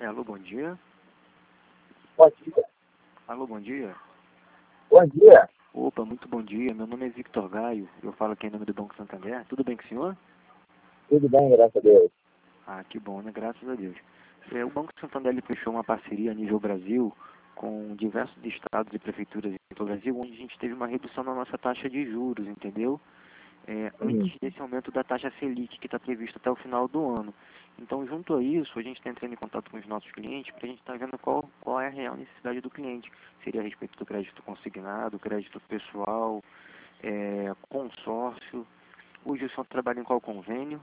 Alô, bom dia. Bom dia. Alô, bom dia. Bom dia. Opa, muito bom dia. Meu nome é Victor Gaio. Eu falo aqui em nome do Banco Santander. Tudo bem com o senhor? Tudo bem, graças a Deus. Ah, que bom, né? Graças a Deus. O Banco Santander ele fechou uma parceria a nível Brasil com diversos estados e prefeituras em todo o Brasil, onde a gente teve uma redução na nossa taxa de juros, entendeu? Antes desse aumento da taxa Selic, que está previsto até o final do ano. Então, junto a isso, a gente está entrando em contato com os nossos clientes para a gente estar vendo qual é a real necessidade do cliente. Seria a respeito do crédito consignado, crédito pessoal, consórcio. Hoje o senhor trabalha em qual convênio?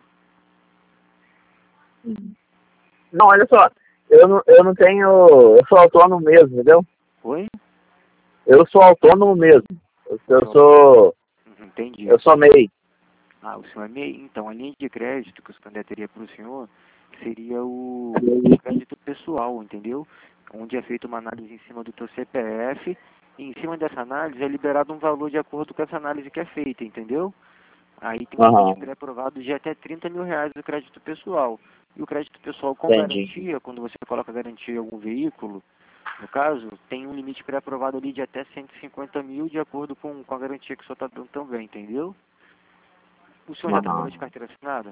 Não, olha só. Eu não tenho. Eu sou autônomo mesmo, entendeu? Oi? Eu sou autônomo mesmo. Entendi. Eu sou MEI. Ah, o senhor é MEI? Então, a linha de crédito que o Santander teria para o senhor seria o crédito pessoal, entendeu? Onde é feita uma análise em cima do teu CPF e em cima dessa análise é liberado um valor de acordo com essa análise que é feita, entendeu? Aí tem um limite pré-aprovado de até R$ 30.000 do crédito pessoal. E o crédito pessoal com Entendi. garantia, quando você coloca garantia em algum veículo, no caso, tem um limite pré-aprovado ali de até 150 mil de acordo com a garantia que o senhor está dando também, entendeu? O senhor já trabalhou de carteira assinada?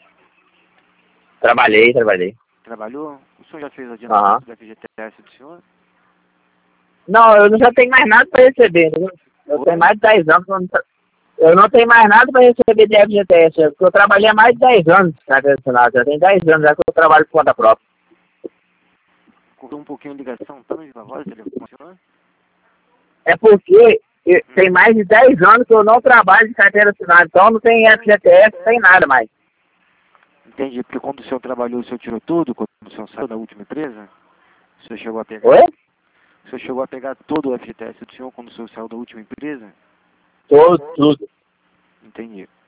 Trabalhei. Trabalhou? O senhor já fez adiantamento do FGTS do senhor? Não, eu não já tenho mais nada para receber, entendeu? Eu tenho mais de 10 anos. Eu não tenho mais nada para receber de FGTS, porque eu trabalhei há mais de 10 anos na carteira assinada. Já tem 10 anos já que eu trabalho por conta própria. Cortou um pouquinho a ligação, tá na voz, telefone, senhor? É porque tem mais de 10 anos que eu não trabalho de carteira assinada, então não tem FGTS, não tem nada mais. Entendi, porque quando o senhor trabalhou, o senhor tirou tudo, quando o senhor saiu da última empresa? O senhor chegou a pegar? Oi? O senhor chegou a pegar todo o FGTS do senhor quando o senhor saiu da última empresa? Tudo. Entendi.